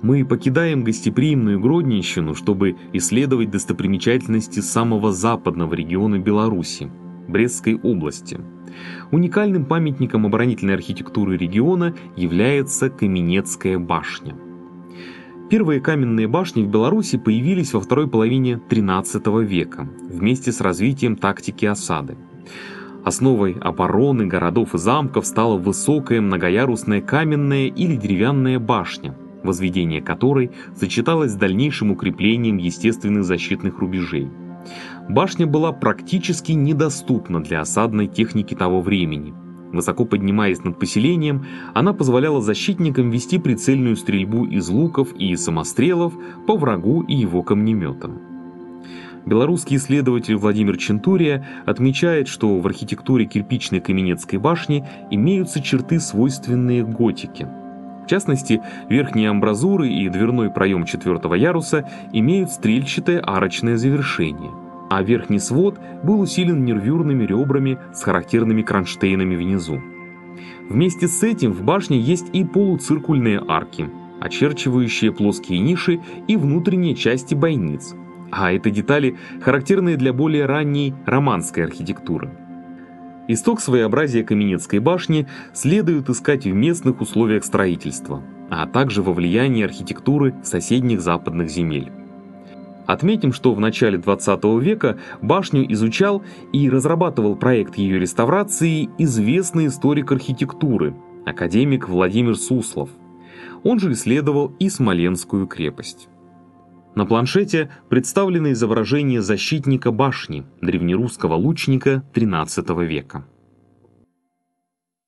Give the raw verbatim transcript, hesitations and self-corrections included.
Мы покидаем гостеприимную Гродненщину, чтобы исследовать достопримечательности самого западного региона Беларуси – Брестской области. Уникальным памятником оборонительной архитектуры региона является Каменецкая башня. Первые каменные башни в Беларуси появились во второй половине тринадцатого века вместе с развитием тактики осады. Основой обороны городов и замков стала высокая многоярусная каменная или деревянная башня, возведение которой сочеталось с дальнейшим укреплением естественных защитных рубежей. Башня была практически недоступна для осадной техники того времени. Высоко поднимаясь над поселением, она позволяла защитникам вести прицельную стрельбу из луков и самострелов по врагу и его камнеметам. Белорусский исследователь Владимир Чентурия отмечает, что в архитектуре кирпичной Каменецкой башни имеются черты, свойственные готике. В частности, верхние амбразуры и дверной проем четвертого яруса имеют стрельчатое арочное завершение, а верхний свод был усилен нервюрными ребрами с характерными кронштейнами внизу. Вместе с этим в башне есть и полуциркульные арки, очерчивающие плоские ниши и внутренние части бойниц, а это детали, характерные для более ранней романской архитектуры. Исток своеобразия Каменецкой башни следует искать в местных условиях строительства, а также во влиянии архитектуры соседних западных земель. Отметим, что в начале двадцатого века башню изучал и разрабатывал проект ее реставрации известный историк архитектуры, академик Владимир Суслов. Он же исследовал и Смоленскую крепость. На планшете представлены изображения защитника башни, древнерусского лучника тринадцатого века.